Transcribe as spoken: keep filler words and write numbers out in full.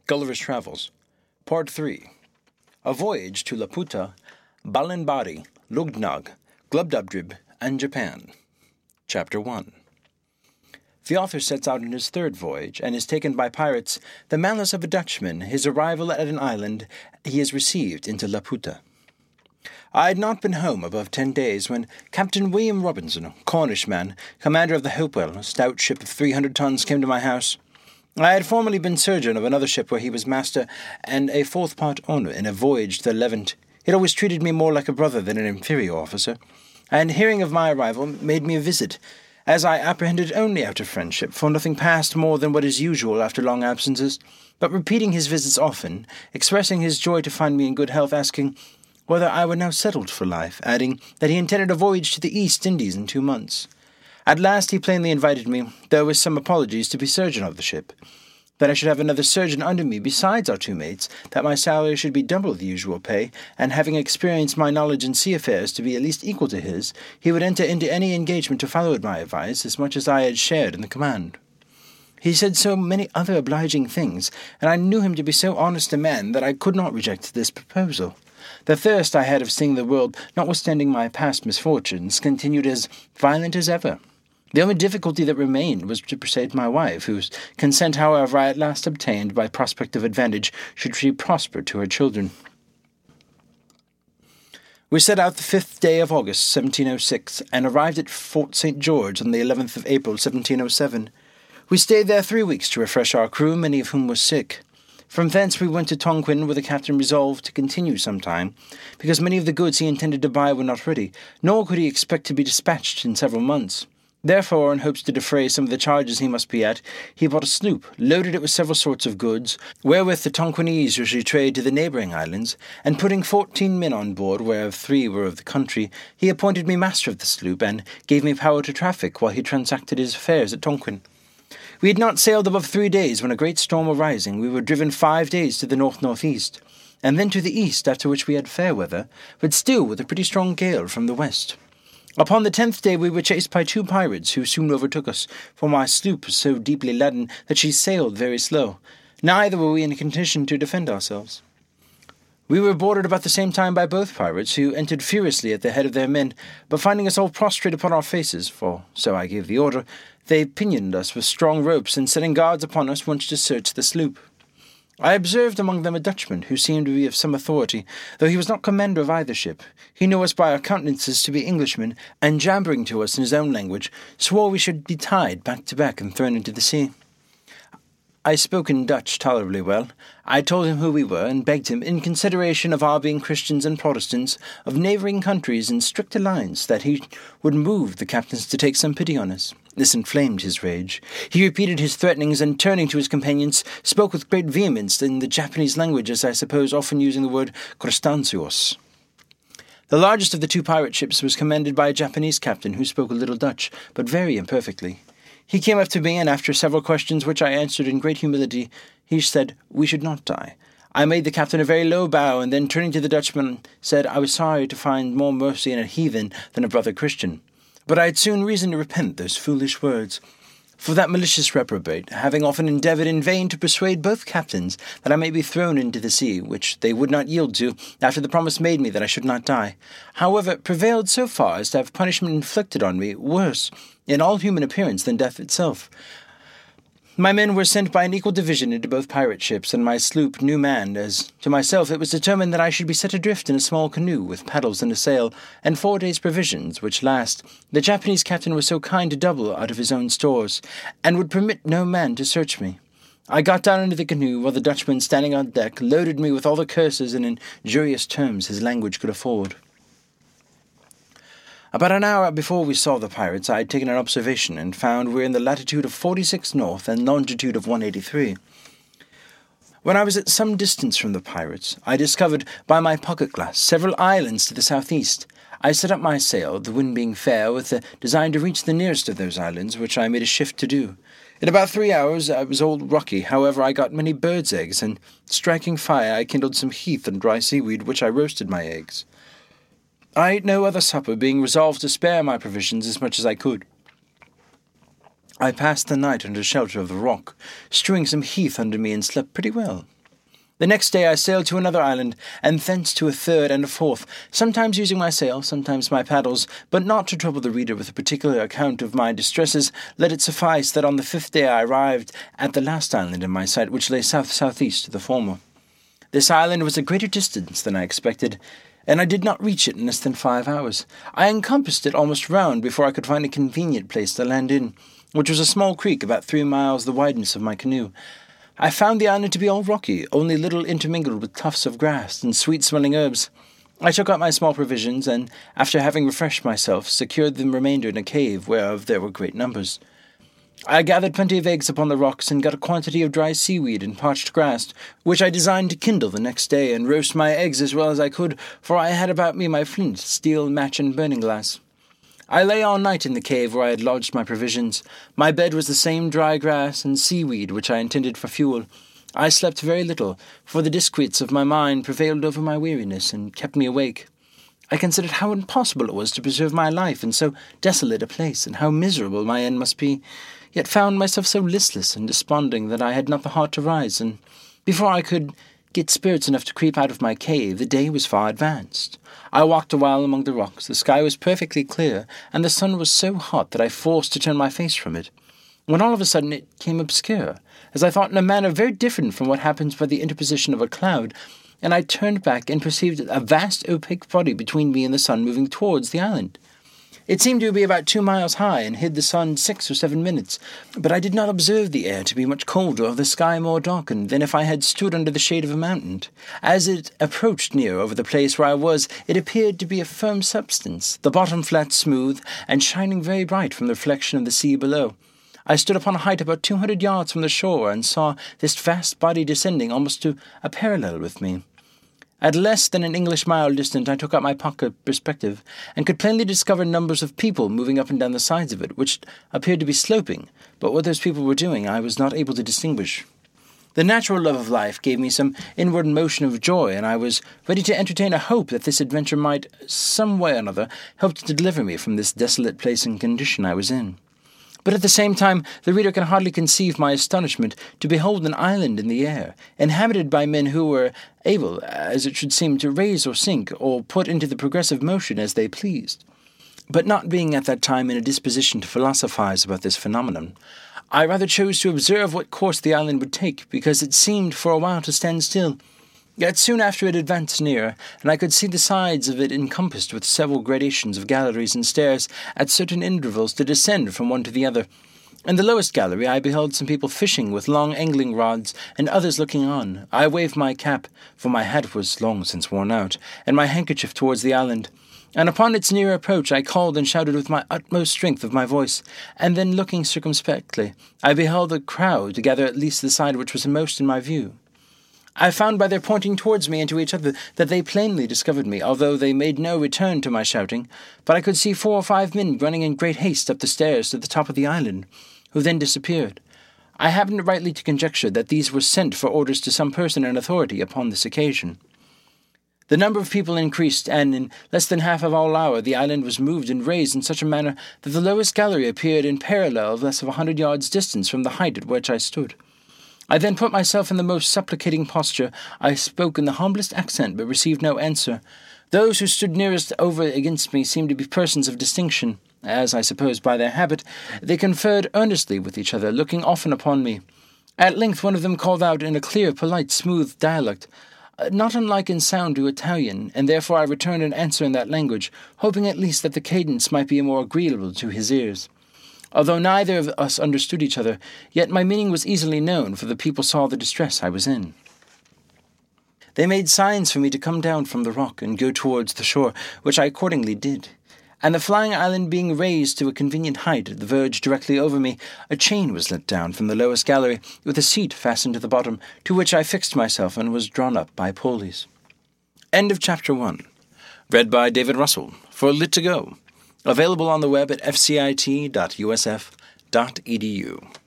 Gulliver's Travels, Part three. A Voyage to Laputa, Balinbari, Lughnagh, Glubbdubdrib, and Japan. Chapter one. The author sets out on his third voyage, and is taken by pirates, the malice of a Dutchman, his arrival at an island he has received into Laputa. I had not been home above ten days when Captain William Robinson, a Cornish man, commander of the Hopewell, a stout ship of three hundred tons, came to my house. I had formerly been surgeon of another ship where he was master and a fourth part owner in a voyage to the Levant. He had always treated me more like a brother than an inferior officer, and hearing of my arrival made me a visit, as I apprehended only out of friendship, for nothing passed more than what is usual after long absences, but repeating his visits often, expressing his joy to find me in good health, asking whether I were now settled for life, adding that he intended a voyage to the East Indies in two months. At last he plainly invited me, though with some apologies, to be surgeon of the ship, that I should have another surgeon under me besides our two mates, that my salary should be double the usual pay, and having experienced my knowledge in sea affairs to be at least equal to his, he would enter into any engagement to follow my advice as much as I had shared in the command. He said so many other obliging things, and I knew him to be so honest a man that I could not reject this proposal. The thirst I had of seeing the world, notwithstanding my past misfortunes, continued as violent as ever. The only difficulty that remained was to persuade my wife, whose consent, however, I at last obtained by prospect of advantage, should she prosper to her children. We set out the fifth day of August, seventeen oh six, and arrived at Fort Saint George on the eleventh of April, seventeen oh seven. We stayed there three weeks to refresh our crew, many of whom were sick. From thence we went to Tonquin, where the captain resolved to continue some time, because many of the goods he intended to buy were not ready, nor could he expect to be dispatched in several months. Therefore, in hopes to defray some of the charges he must be at, he bought a sloop, loaded it with several sorts of goods, wherewith the Tonquinese usually trade to the neighbouring islands, and putting fourteen men on board, whereof three were of the country, he appointed me master of the sloop, and gave me power to traffic while he transacted his affairs at Tonquin. We had not sailed above three days when a great storm arising, we were driven five days to the north-northeast, and then to the east, after which we had fair weather, but still with a pretty strong gale from the west. Upon the tenth day we were chased by two pirates, who soon overtook us, for my sloop was so deeply laden that she sailed very slow. Neither were we in a condition to defend ourselves. We were boarded about the same time by both pirates, who entered furiously at the head of their men, but finding us all prostrate upon our faces, for so I gave the order, they pinioned us with strong ropes, and setting guards upon us, went to search the sloop. I observed among them a Dutchman, who seemed to be of some authority, though he was not commander of either ship. He knew us by our countenances to be Englishmen, and jabbering to us in his own language, swore we should be tied back to back and thrown into the sea. I spoke in Dutch tolerably well. I told him who we were, and begged him, in consideration of our being Christians and Protestants, of neighbouring countries in strict alliance, that he would move the captains to take some pity on us. This inflamed his rage. He repeated his threatenings, and turning to his companions, spoke with great vehemence in the Japanese language, as I suppose, often using the word Crostantios. The largest of the two pirate ships was commanded by a Japanese captain who spoke a little Dutch, but very imperfectly. He came up to me, and after several questions which I answered in great humility, he said we should not die. I made the captain a very low bow, and then turning to the Dutchman, said I was sorry to find more mercy in a heathen than a brother Christian. But I had soon reason to repent those foolish words. For that malicious reprobate, having often endeavoured in vain to persuade both captains that I may be thrown into the sea, which they would not yield to, after the promise made me that I should not die, however, prevailed so far as to have punishment inflicted on me worse in all human appearance than death itself. My men were sent by an equal division into both pirate ships, and my sloop new manned, as to myself it was determined that I should be set adrift in a small canoe with paddles and a sail, and four days' provisions, which last the Japanese captain was so kind to double out of his own stores, and would permit no man to search me. I got down into the canoe, while the Dutchman, standing on deck, loaded me with all the curses and injurious terms his language could afford. About an hour before we saw the pirates, I had taken an observation, and found we were in the latitude of forty-six north and longitude of one eighty-three. When I was at some distance from the pirates, I discovered by my pocket-glass several islands to the southeast. I set up my sail, the wind being fair, with the design to reach the nearest of those islands, which I made a shift to do. In about three hours I was all rocky, however I got many birds' eggs, and striking fire I kindled some heath and dry seaweed, which I roasted my eggs. I ate no other supper, being resolved to spare my provisions as much as I could. I passed the night under shelter of the rock, strewing some heath under me, and slept pretty well. The next day I sailed to another island, and thence to a third and a fourth, sometimes using my sail, sometimes my paddles, but not to trouble the reader with a particular account of my distresses, let it suffice that on the fifth day I arrived at the last island in my sight, which lay south-southeast of the former. This island was a greater distance than I expected, and I did not reach it in less than five hours. I encompassed it almost round before I could find a convenient place to land in, which was a small creek about three miles the wideness of my canoe. I found the island to be all rocky, only little intermingled with tufts of grass and sweet-smelling herbs. I took out my small provisions, and, after having refreshed myself, secured the remainder in a cave, whereof there were great numbers. I gathered plenty of eggs upon the rocks, and got a quantity of dry seaweed and parched grass, which I designed to kindle the next day, and roast my eggs as well as I could, for I had about me my flint, steel, match, and burning glass. I lay all night in the cave where I had lodged my provisions. My bed was the same dry grass and seaweed which I intended for fuel. I slept very little, for the disquiets of my mind prevailed over my weariness and kept me awake. I considered how impossible it was to preserve my life in so desolate a place, and how miserable my end must be, yet found myself so listless and desponding that I had not the heart to rise, and before I could get spirits enough to creep out of my cave, the day was far advanced. I walked a while among the rocks. The sky was perfectly clear, and the sun was so hot that I forced to turn my face from it, when all of a sudden it came obscure, as I thought in a manner very different from what happens by the interposition of a cloud, and I turned back and perceived a vast opaque body between me and the sun moving towards the island. It seemed to be about two miles high, and hid the sun six or seven minutes, but I did not observe the air to be much colder or the sky more darkened than if I had stood under the shade of a mountain. As it approached near over the place where I was, it appeared to be a firm substance, the bottom flat smooth, and shining very bright from the reflection of the sea below. I stood upon a height about two hundred yards from the shore, and saw this vast body descending almost to a parallel with me. At less than an English mile distant, I took out my pocket perspective, and could plainly discover numbers of people moving up and down the sides of it, which appeared to be sloping, but what those people were doing I was not able to distinguish. The natural love of life gave me some inward motion of joy, and I was ready to entertain a hope that this adventure might, some way or another, help to deliver me from this desolate place and condition I was in. But at the same time, the reader can hardly conceive my astonishment to behold an island in the air, inhabited by men who were able, as it should seem, to raise or sink, or put into the progressive motion as they pleased. But not being at that time in a disposition to philosophize about this phenomenon, I rather chose to observe what course the island would take, because it seemed for a while to stand still. Yet soon after it advanced nearer, and I could see the sides of it encompassed with several gradations of galleries and stairs at certain intervals to descend from one to the other. In the lowest gallery I beheld some people fishing with long angling rods, and others looking on. I waved my cap, for my hat was long since worn out, and my handkerchief towards the island, and upon its near approach I called and shouted with my utmost strength of my voice, and then looking circumspectly, I beheld a crowd to gather at least the side which was most in my view. I found by their pointing towards me and to each other that they plainly discovered me, although they made no return to my shouting, but I could see four or five men running in great haste up the stairs to the top of the island, who then disappeared. I happened rightly to conjecture that these were sent for orders to some person in authority upon this occasion. The number of people increased, and in less than half of an hour the island was moved and raised in such a manner that the lowest gallery appeared in parallel of less of a hundred yards distance from the height at which I stood. I then put myself in the most supplicating posture. I spoke in the humblest accent, but received no answer. Those who stood nearest over against me seemed to be persons of distinction, as, I suppose, by their habit, they conferred earnestly with each other, looking often upon me. At length one of them called out in a clear, polite, smooth dialect, not unlike in sound to Italian, and therefore I returned an answer in that language, hoping at least that the cadence might be more agreeable to his ears. Although neither of us understood each other, yet my meaning was easily known, for the people saw the distress I was in. They made signs for me to come down from the rock and go towards the shore, which I accordingly did. And the flying island being raised to a convenient height at the verge directly over me, a chain was let down from the lowest gallery, with a seat fastened to the bottom, to which I fixed myself and was drawn up by pulleys. End of chapter one. Read by David Russell for Lit to Go. Available on the web at f c i t dot u s f dot e d u.